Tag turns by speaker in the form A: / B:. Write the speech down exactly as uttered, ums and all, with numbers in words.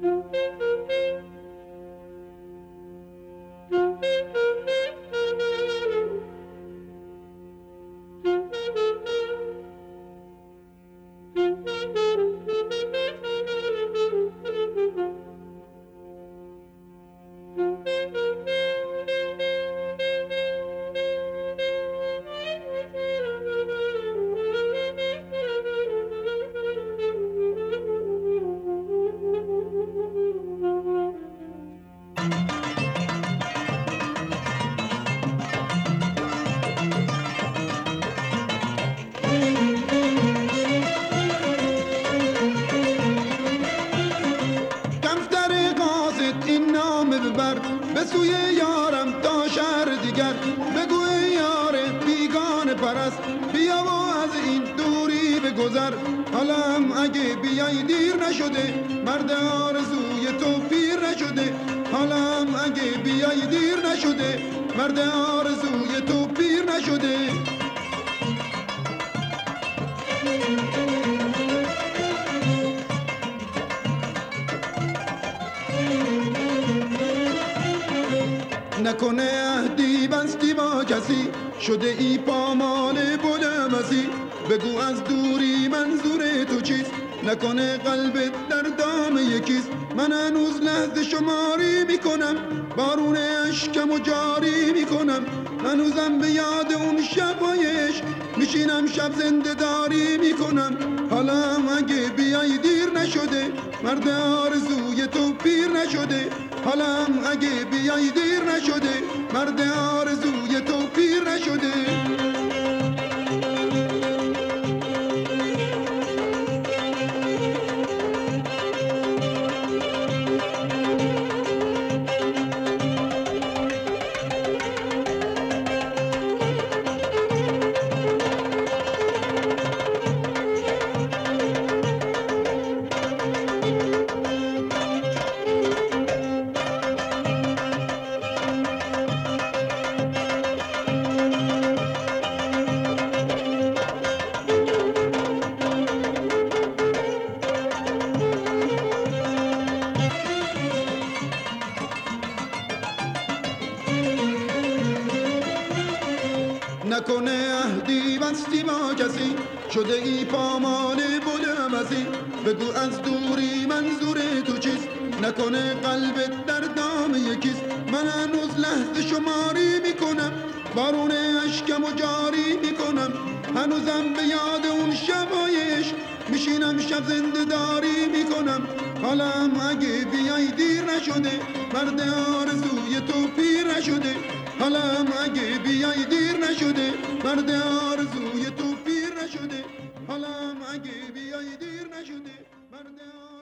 A: به سوی یارم تا شهر دیگر، بگو ای یار بیگانه پرست، بیا و از این دوری بگذر. حالم اگه بیای دیر نشده، مرد آرزوی تو پیر نشده. حالم اگه بیای دیر نشده، مرد آرزوی تو پیر نشده. نکنه عهدی بستی با کسی، شده ای پامال بلمسی. بگو از دوری منظور تو چیست، نکنه قلبت در دام یکیست. من هنوز لحظه شماری میکنم، بارون اشکم و جاری میکنم. هنوزم به یاد اون شبایش میشینم، شب زنده داری میکنم. حالا اگه بیای دیر نشده، مرد آرزوی تو پیر نشده. حالا اگه بیای دیر نشده، مرد آرزوی تو پیر نشده. نکنه عهدی بستی با کسی، شده ای پامال بلمسی. بگو از دوری منظور تو چیست، نکنه قلبت در دام یکیست. من هنوز لحظه شماری میکنم، بارون اشکم و جاری میکنم. هنوزم به یاد اون شبایش میشینم، شب زنده داری میکنم. حالا اگه بیای دیر نشده، مرد آرزوی تو پیر نشده. حالا اگه بیای دیر نشده، مرد آرزوی تو پیر نشده. حالا اگه بیای دیر نشده، مرد